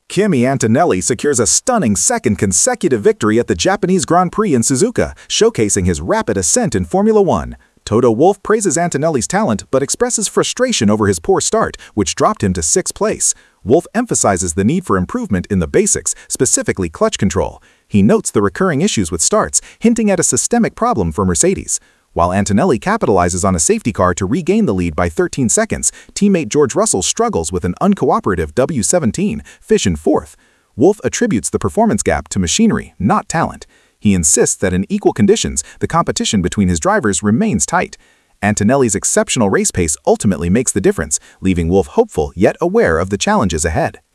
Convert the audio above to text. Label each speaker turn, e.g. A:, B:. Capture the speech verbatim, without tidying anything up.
A: Kimi Antonelli secures a stunning second consecutive victory at the Japanese Grand Prix in Suzuka, showcasing his rapid ascent in Formula One. Toto Wolff praises Antonelli's talent but expresses frustration over his poor start, which dropped him to sixth place. Wolff emphasizes the need for improvement in the basics, specifically clutch control. He notes the recurring issues with starts, hinting at a systemic problem for Mercedes. While Antonelli capitalizes on a safety car to regain the lead by thirteen seconds, teammate George Russell struggles with an uncooperative W seventeen, finishing fourth. Wolff attributes the performance gap to machinery, not talent. He insists that in equal conditions, the competition between his drivers remains tight. Antonelli's exceptional race pace ultimately makes the difference, leaving Wolff hopeful yet aware of the challenges ahead.